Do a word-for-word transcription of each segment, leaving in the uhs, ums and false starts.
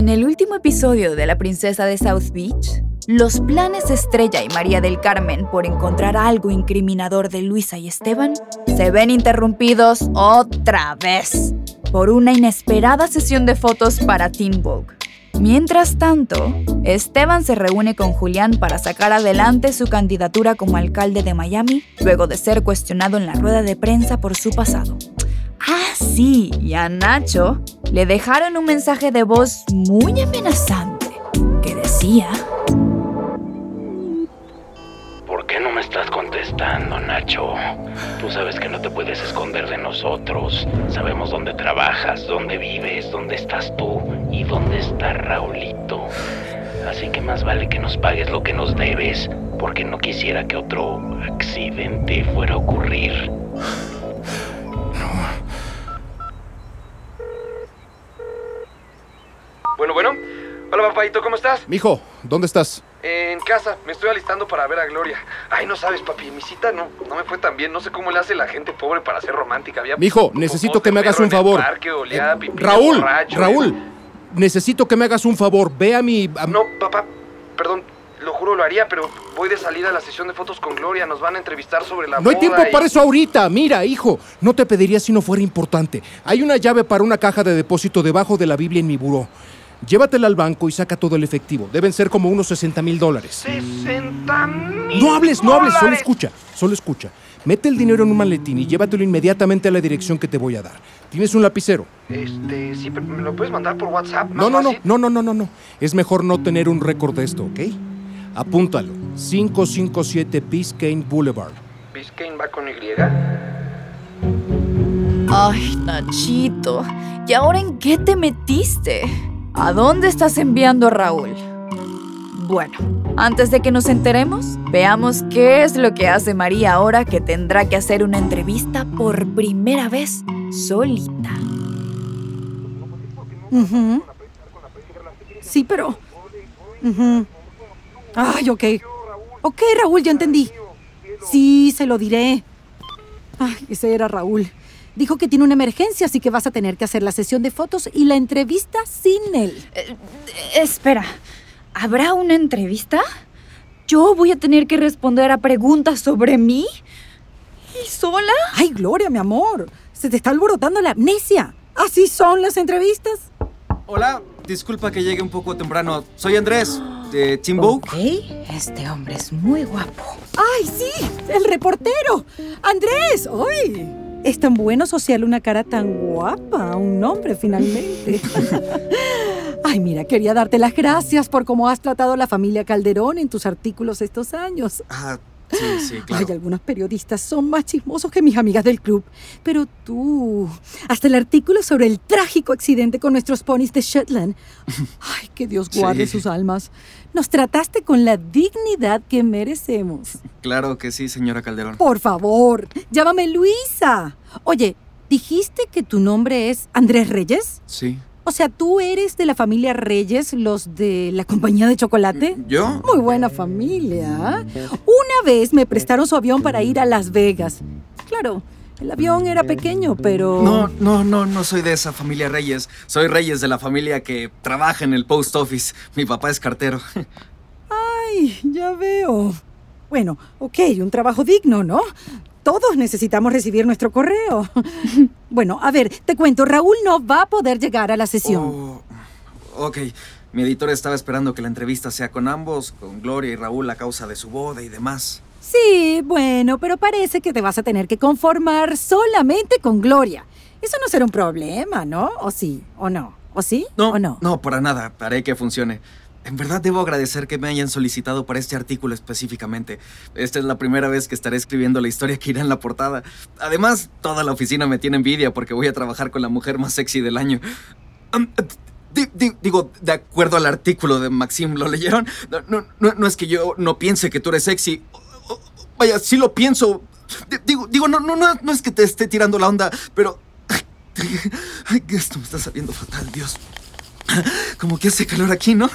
En el último episodio de La Princesa de South Beach, los planes Estrella y María del Carmen por encontrar algo incriminador de Luisa y Esteban se ven interrumpidos otra vez por una inesperada sesión de fotos para Teen Vogue. Mientras tanto, Esteban se reúne con Julián para sacar adelante su candidatura como alcalde de Miami luego de ser cuestionado en la rueda de prensa por su pasado. Ah, sí, y a Nacho le dejaron un mensaje de voz muy amenazante que decía: ¿Por qué no me estás contestando, Nacho? Tú sabes que no te puedes esconder de nosotros. Sabemos dónde trabajas, dónde vives, dónde estás tú y dónde está Raulito. Así que más vale que nos pagues lo que nos debes, porque no quisiera que otro accidente fuera a ocurrir. Bueno, bueno. Hola, papadito, ¿cómo estás? Mijo, ¿dónde estás? En casa, me estoy alistando para ver a Gloria. Ay, no sabes, papi, mi cita no, no me fue tan bien. No sé cómo le hace la gente pobre para ser romántica. Había Mijo, necesito que me hagas un favor. Parque, olía, eh, Raúl, borracho, Raúl, eh. necesito que me hagas un favor. Ve a mi... A... No, papá, perdón, lo juro lo haría, pero voy de salida a la sesión de fotos con Gloria. Nos van a entrevistar sobre la No hay boda tiempo y... para eso ahorita. Mira, hijo, no te pediría si no fuera importante. Hay una llave para una caja de depósito debajo de la Biblia en mi buró. Llévatela al banco y saca todo el efectivo. Deben ser como unos sesenta mil dólares. ¡sesenta mil! No hables, no hables, solo dólares! escucha, solo escucha. Mete el dinero en un maletín y llévatelo inmediatamente a la dirección que te voy a dar. ¿Tienes un lapicero? Este, sí, pero ¿me lo puedes mandar por WhatsApp? No, no, no, no, no, no, no, no. Es mejor no tener un récord de esto, ¿ok? Apúntalo. quinientos cincuenta y siete Biscayne Boulevard. ¿Biscayne va con Y? Ay, Nachito, ¿y ahora en qué te metiste? ¿A dónde estás enviando a Raúl? Bueno, antes de que nos enteremos, veamos qué es lo que hace María ahora que tendrá que hacer una entrevista por primera vez solita. Uh-huh. Sí, pero... Uh-huh. Ay, ok. Ok, Raúl, ya entendí. Sí, se lo diré. Ay, ese era Raúl. Dijo que tiene una emergencia, así que vas a tener que hacer la sesión de fotos y la entrevista sin él. Eh, espera, ¿habrá una entrevista? ¿Yo voy a tener que responder a preguntas sobre mí? ¿Y sola? Ay, Gloria, mi amor. Se te está alborotando la amnesia. ¿Así son las entrevistas? Hola, disculpa que llegue un poco temprano. Soy Andrés, de Teen Vogue. Ok, este hombre es muy guapo. ¡Ay, sí! ¡El reportero! ¡Andrés! ¡Ay! Es tan bueno social una cara tan guapa, un nombre finalmente. Ay, mira, quería darte las gracias por cómo has tratado a la familia Calderón en tus artículos estos años. Ah, sí, sí, claro. Ay, algunos periodistas son más chismosos que mis amigas del club. Pero tú, hasta el artículo sobre el trágico accidente con nuestros ponis de Shetland. Ay, que Dios guarde Sí. sus almas. Nos trataste con la dignidad que merecemos. Claro que sí, señora Calderón. Por favor, llámame Luisa. Oye, ¿dijiste que tu nombre es Andrés Reyes? Sí. O sea, ¿tú eres de la familia Reyes, los de la compañía de chocolate? ¿Yo? Muy buena familia. Una vez me prestaron su avión para ir a Las Vegas. Claro, el avión era pequeño, pero... No, no, no, no soy de esa familia Reyes. Soy Reyes de la familia que trabaja en el post office. Mi papá es cartero. Ay, ya veo. Bueno, ok, un trabajo digno, ¿no? Todos necesitamos recibir nuestro correo. Bueno, a ver, te cuento, Raúl no va a poder llegar a la sesión. Oh, ok, mi editor estaba esperando que la entrevista sea con ambos, con Gloria y Raúl a causa de su boda y demás. Sí, bueno, pero parece que te vas a tener que conformar solamente con Gloria. Eso no será un problema, ¿no? ¿O sí? ¿O no? ¿O sí? No, ¿O no? no, para nada. Haré que funcione. En verdad debo agradecer que me hayan solicitado para este artículo específicamente. Esta es la primera vez que estaré escribiendo la historia que irá en la portada. Además, toda la oficina me tiene envidia porque voy a trabajar con la mujer más sexy del año. Um, di, di, digo, de acuerdo al artículo de Maxim, ¿lo leyeron? No, no, no, no es que yo no piense que tú eres sexy. Vaya, sí lo pienso. Digo, digo no, no, no, no es que te esté tirando la onda, pero... Ay, esto me está saliendo fatal, Dios. Como que hace calor aquí, ¿no?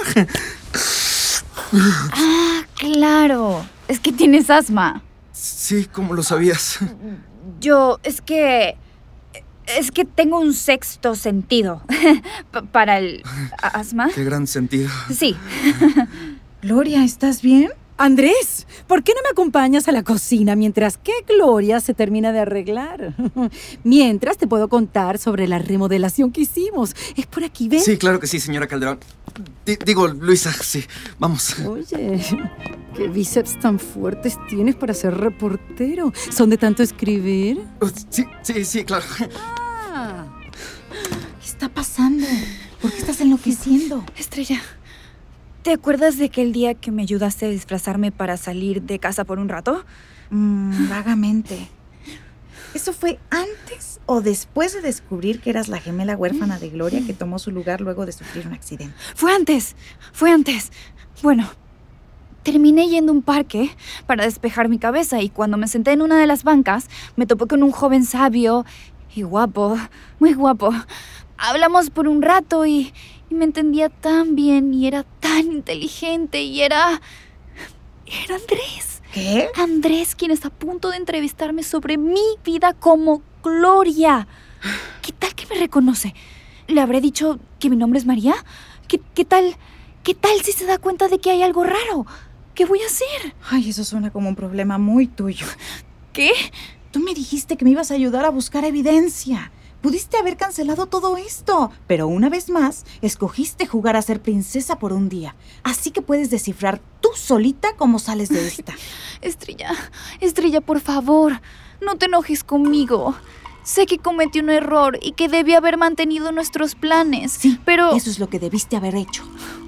Ah, claro. Es que tienes asma. Sí, ¿cómo lo sabías? Yo, es que... Es que tengo un sexto sentido. P- para el asma. Qué gran sentido. Sí. Gloria, ¿estás bien? Andrés, ¿por qué no me acompañas a la cocina mientras que Gloria se termina de arreglar? Mientras te puedo contar sobre la remodelación que hicimos. Es por aquí, ¿ven? Sí, claro que sí, señora Calderón. D- digo, Luisa, sí. Vamos. Oye, qué bíceps tan fuertes tienes para ser reportero. ¿Son de tanto escribir? Uh, Sí, sí, sí, claro. Ah. ¿Qué está pasando? ¿Por qué estás enloqueciendo? Estrella, ¿te acuerdas de aquel día que me ayudaste a disfrazarme para salir de casa por un rato? Mm, vagamente. ¿Eso fue antes o después de descubrir que eras la gemela huérfana de Gloria que tomó su lugar luego de sufrir un accidente? Fue antes, fue antes. Bueno, terminé yendo a un parque para despejar mi cabeza y cuando me senté en una de las bancas me topé con un joven sabio y guapo, muy guapo. Hablamos por un rato y, y me entendía tan bien y era tan inteligente y era... Era Andrés. ¿Qué? Andrés, quien está a punto de entrevistarme sobre mi vida como Gloria. ¿Qué tal que me reconoce? ¿Le habré dicho que mi nombre es María? ¿Qué, qué tal? ¿Qué tal si se da cuenta de que hay algo raro? ¿Qué voy a hacer? Ay, eso suena como un problema muy tuyo. ¿Qué? Tú me dijiste que me ibas a ayudar a buscar evidencia. Pudiste haber cancelado todo esto, pero una vez más, escogiste jugar a ser princesa por un día. Así que puedes descifrar tú solita cómo sales de esta. Estrella, Estrella, por favor, no te enojes conmigo. Sé que cometí un error y que debí haber mantenido nuestros planes. Sí, pero... eso es lo que debiste haber hecho.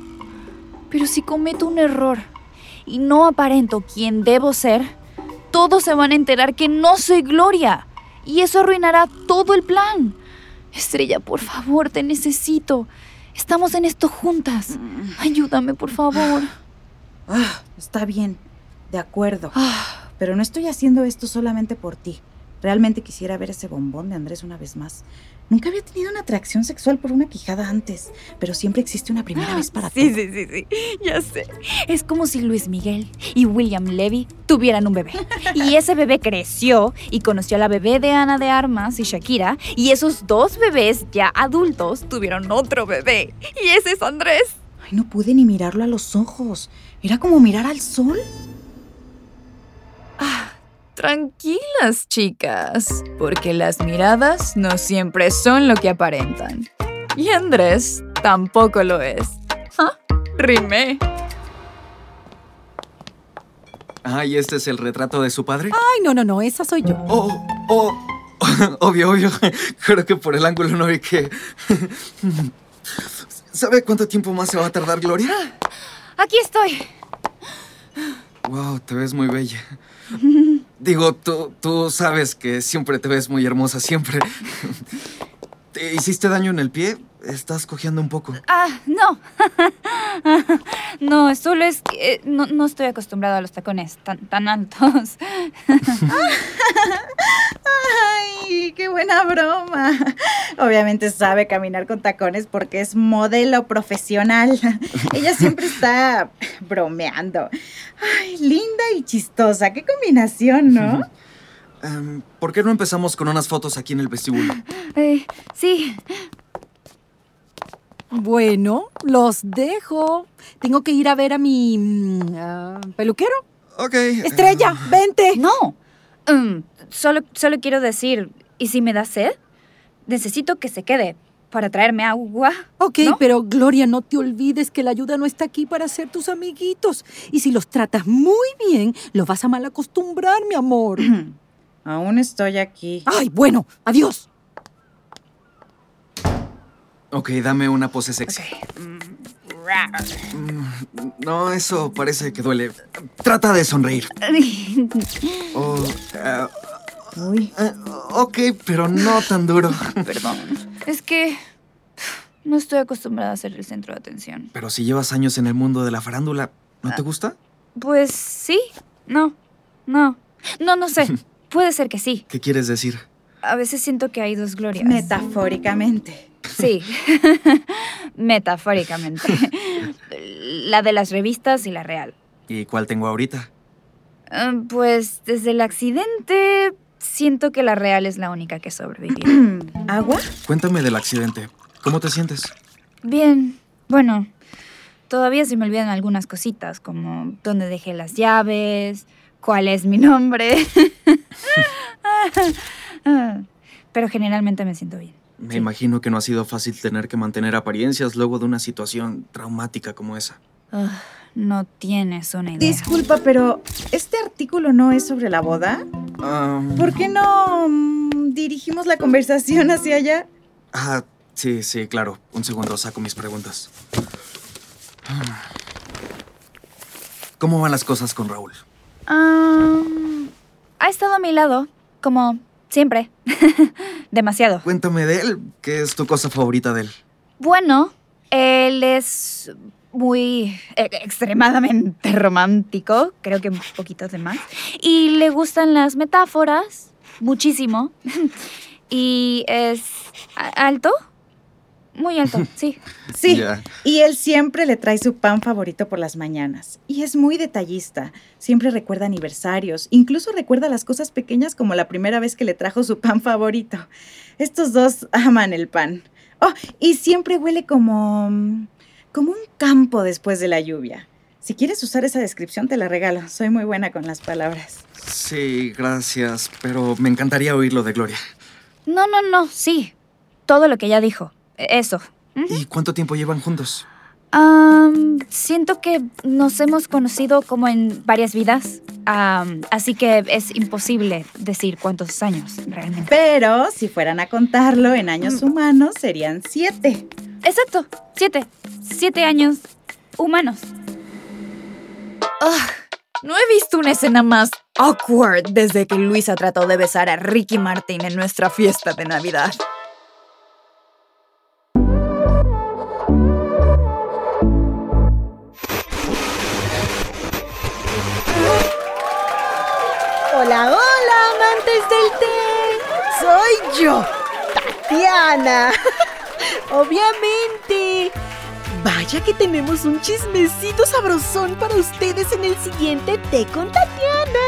Pero si cometo un error y no aparento quién debo ser, todos se van a enterar que no soy Gloria. Y eso arruinará todo el plan. Estrella, por favor, te necesito. Estamos en esto juntas. Ayúdame, por favor. Ah, está bien, de acuerdo. Pero no estoy haciendo esto solamente por ti. Realmente quisiera ver ese bombón de Andrés una vez más. Nunca había tenido una atracción sexual por una quijada antes, pero siempre existe una primera vez para Sí, todo. sí, sí, sí. Ya sé. Es como si Luis Miguel y William Levy tuvieran un bebé. Y ese bebé creció y conoció a la bebé de Ana de Armas y Shakira. Y esos dos bebés ya adultos tuvieron otro bebé. Y ese es Andrés. Ay, no pude ni mirarlo a los ojos. Era como mirar al sol. Tranquilas, chicas, porque las miradas no siempre son lo que aparentan. Y Andrés tampoco lo es. ¿Ah? Rimé. Ah, ¿y este es el retrato de su padre? Ay, no, no, no, esa soy yo. Oh, oh, obvio, obvio. Creo que por el ángulo no vi que... ¿Sabe cuánto tiempo más se va a tardar, Gloria? Aquí estoy. Wow, te ves muy bella. Digo, tú, tú sabes que siempre te ves muy hermosa, siempre. ¿Te hiciste daño en el pie? Estás cojeando un poco. Ah, no. No, solo es que eh, no, no estoy acostumbrada a los tacones tan, tan altos. ¡Ay, qué buena broma! Obviamente sabe caminar con tacones porque es modelo profesional. Ella siempre está bromeando. ¡Ay, linda y chistosa! ¡Qué combinación!, ¿no? Um, ¿Por qué no empezamos con unas fotos aquí en el vestíbulo? Eh, sí. Bueno, los dejo. Tengo que ir a ver a mi mm, ah, peluquero. Ok. Estrella, vente. No. Mm, solo, solo quiero decir, ¿y si me da sed? Necesito que se quede para traerme agua. Ok, ¿no? pero Gloria, no te olvides que la ayuda no está aquí para ser tus amiguitos. Y si los tratas muy bien, los vas a mal acostumbrar, mi amor. Aún estoy aquí. Ay, bueno, adiós. Ok, dame una pose sexy. Mm, Mm, No, eso parece que duele. Trata de sonreír. Oh, eh, Uy. eh, ok, pero no tan duro. Perdón. Es que no estoy acostumbrada a ser el centro de atención. Pero si llevas años en el mundo de la farándula, ¿no te gusta? Pues sí. No. No. No, no sé. Puede ser que sí. ¿Qué quieres decir? A veces siento que hay dos Glorias. Metafóricamente. Sí. Metafóricamente. La de las revistas y la real. ¿Y cuál tengo ahorita? Uh, pues desde el accidente siento que la real es la única que sobrevivió. ¿Agua? Cuéntame del accidente. ¿Cómo te sientes? Bien, bueno, todavía se me olvidan algunas cositas, como dónde dejé las llaves, cuál es mi nombre. Pero generalmente me siento bien. Me Sí. imagino que no ha sido fácil tener que mantener apariencias luego de una situación traumática como esa. Ugh, no tienes una idea. Disculpa, pero ¿este artículo no es sobre la boda? Ah, ¿Por qué no mm, dirigimos la conversación hacia allá? ah, sí, sí, claro. Un segundo, saco mis preguntas. ¿Cómo van las cosas con Raúl? Um, ha estado a mi lado, como siempre. Demasiado. Cuéntame de él. ¿Qué es tu cosa favorita de él? Bueno, él es muy eh, extremadamente romántico, creo que un poquito de más. Y le gustan las metáforas, muchísimo. Y es a- alto, muy alto, sí. Sí, Ya. y él siempre le trae su pan favorito por las mañanas. Y es muy detallista. Siempre recuerda aniversarios. Incluso recuerda las cosas pequeñas como la primera vez que le trajo su pan favorito. Estos dos aman el pan. Oh, y siempre huele como... como un campo después de la lluvia. Si quieres usar esa descripción, te la regalo. Soy muy buena con las palabras. Sí, gracias, pero me encantaría oírlo de Gloria. No, no, no, sí. Todo lo que ella dijo. Eso. ¿Y cuánto tiempo llevan juntos? Am, siento que nos hemos conocido como en varias vidas. Am, así que es imposible decir cuántos años realmente. Pero si fueran a contarlo en años humanos, serían siete. Exacto, siete. Siete años humanos. Ah, no he visto una escena más awkward desde que Luisa trató de besar a Ricky Martin en nuestra fiesta de Navidad. Hola, hola, amantes del té. Soy yo, Tatiana. Obviamente. Vaya que tenemos un chismecito sabrosón para ustedes en el siguiente Té con Tatiana.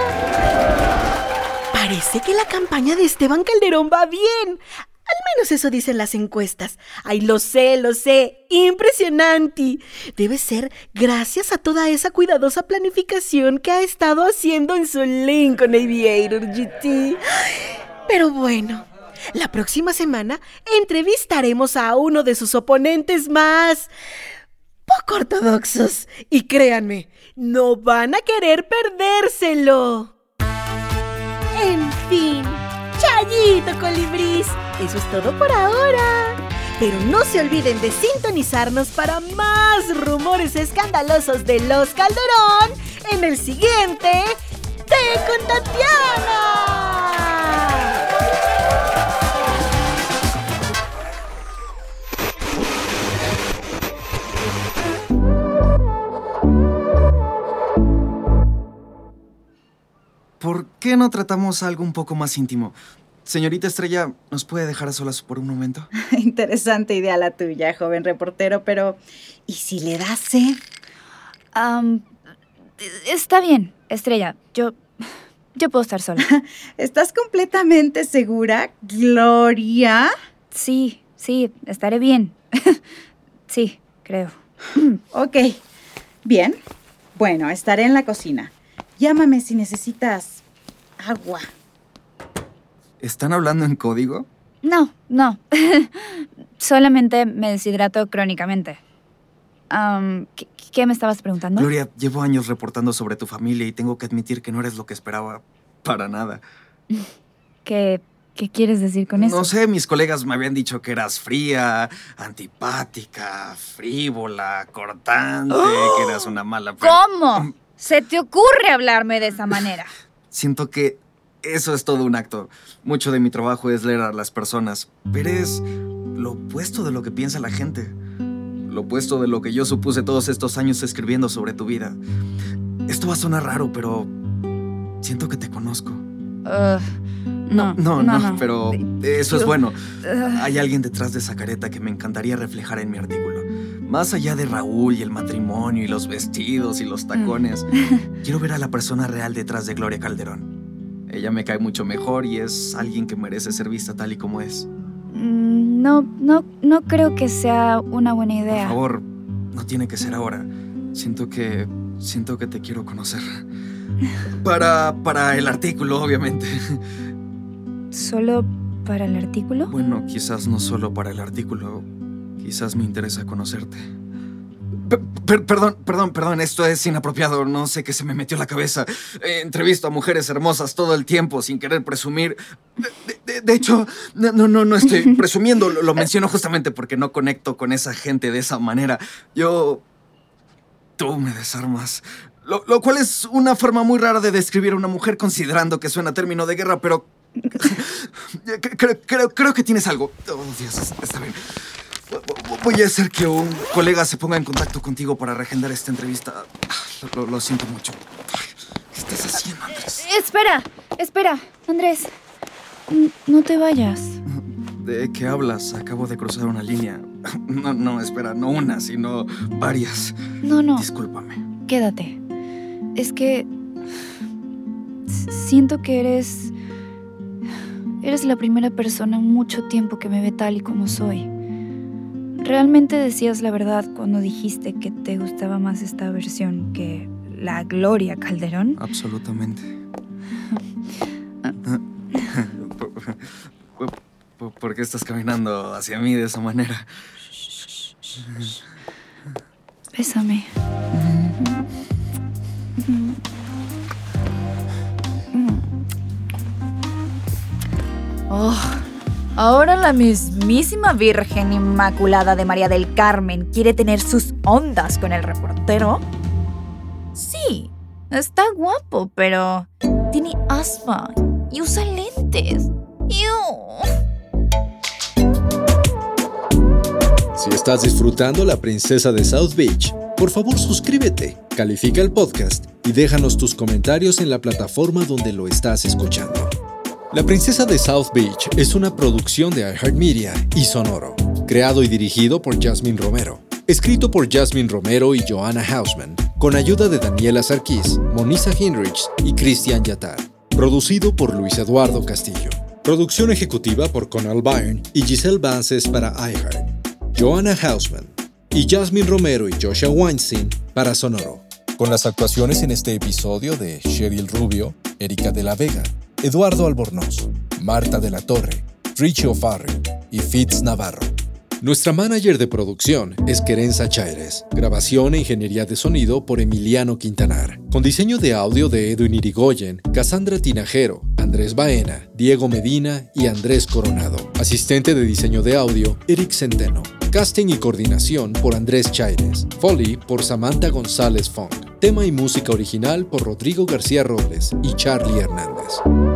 Parece que la campaña de Esteban Calderón va bien. Al menos eso dicen las encuestas. Ay, lo sé, lo sé. Impresionante. Debe ser gracias a toda esa cuidadosa planificación que ha estado haciendo en su Lincoln Aviator G T. Pero bueno, la próxima semana entrevistaremos a uno de sus oponentes más poco ortodoxos. Y créanme, no van a querer perdérselo. En fin, chayito, colibrís. Eso es todo por ahora. Pero no se olviden de sintonizarnos para más rumores escandalosos de los Calderón en el siguiente Té con Tatiana. ¿Por qué no tratamos algo un poco más íntimo? Señorita Estrella, ¿nos puede dejar a solas por un momento? Interesante idea la tuya, joven reportero, pero ¿y si le da sed? Am, está bien, Estrella. Yo, yo puedo estar sola. ¿Estás completamente segura, Gloria? Sí, sí, estaré bien. Sí, creo. Ok, bien. Bueno, estaré en la cocina. Llámame si necesitas agua. ¿Están hablando en código? No, no. Solamente me deshidrato crónicamente. Am, ¿qué, ¿Qué me estabas preguntando? Gloria, llevo años reportando sobre tu familia y tengo que admitir que no eres lo que esperaba para nada. ¿Qué, ¿Qué quieres decir con eso? No sé, mis colegas me habían dicho que eras fría, antipática, frívola, cortante, que eras una mala persona. ¿Cómo? ¿Se te ocurre hablarme de esa manera? Siento que eso es todo un acto. Mucho de mi trabajo es leer a las personas, pero es lo opuesto de lo que piensa la gente. Lo opuesto de lo que yo supuse todos estos años escribiendo sobre tu vida. Esto va a sonar raro, pero siento que te conozco. Uh, no, No, no, pero eso es Yo- bueno. uh, Hay alguien detrás de esa careta que me encantaría reflejar en mi artículo. Más allá de Raúl y el matrimonio y los vestidos y los tacones, quiero ver a la persona real detrás de Gloria Calderón. Ella me cae mucho mejor y es alguien que merece ser vista tal y como es. Mm, No, no, no creo que sea una buena idea. Por favor, no tiene que ser ahora. Siento que... siento que te quiero conocer. Para... para el artículo, obviamente. ¿Solo para el artículo? Bueno, quizás no solo para el artículo. Quizás me interesa conocerte. Per- per- perdón, perdón, perdón, esto es inapropiado. No sé qué se me metió en la cabeza. Eh, entrevisto a mujeres hermosas todo el tiempo sin querer presumir. De, de- de hecho, no, no, no, no estoy presumiendo. Lo, lo menciono justamente porque no conecto con esa gente de esa manera. Yo... Tú me desarmas. Lo, lo cual es una forma muy rara de describir a una mujer considerando que suena a término de guerra, pero... creo, creo, creo que tienes algo. Oh, Dios, está bien. Voy a hacer que un colega se ponga en contacto contigo para reagendar esta entrevista. Lo, lo- lo siento mucho. ¿Qué estás haciendo, Andrés? Espera, espera, Andrés. N- No te vayas. ¿De qué hablas? Acabo de cruzar una línea. No, no, espera, no una, sino varias. No, no, Discúlpame. quédate. Es que... s- siento que eres... Eres la primera persona en mucho tiempo que me ve tal y como soy. Realmente decías la verdad cuando dijiste que te gustaba más esta versión que la Gloria Calderón. Absolutamente. ¿Por, por- por qué estás caminando hacia mí de esa manera? Bésame. Oh, ahora la mismísima Virgen Inmaculada de María del Carmen quiere tener sus ondas con el reportero. Sí, está guapo, pero tiene asma y usa lentes. ¡Ew! Si estás disfrutando La Princesa de South Beach, por favor suscríbete, califica el podcast y déjanos tus comentarios en la plataforma donde lo estás escuchando. La Princesa de South Beach es una producción de iHeartMedia y Sonoro, creado y dirigido por Jasmine Romero, escrito por Jasmine Romero y Joanna Hausman, con ayuda de Daniela Sarkis, Monisa Hinrichs y Cristian Yatar, producido por Luis Eduardo Castillo. Producción ejecutiva por Conal Byrne y Giselle Vances para iHeart. Joanna Hausman y Jasmine Romero y Joshua Weinstein para Sonoro. Con las actuaciones en este episodio de Cheryl Rubio, Erika de la Vega, Eduardo Albornoz, Marta de la Torre, Richie O'Farrell y Fitz Navarro. Nuestra manager de producción es Querenza Chaires. Grabación e ingeniería de sonido por Emiliano Quintanar. Con diseño de audio de Edwin Irigoyen, Cassandra Tinajero, Andrés Baena, Diego Medina y Andrés Coronado. Asistente de diseño de audio, Eric Centeno. Casting y coordinación por Andrés Chaires. Foley por Samantha González Fong. Tema y música original por Rodrigo García Robles y Charlie Hernández.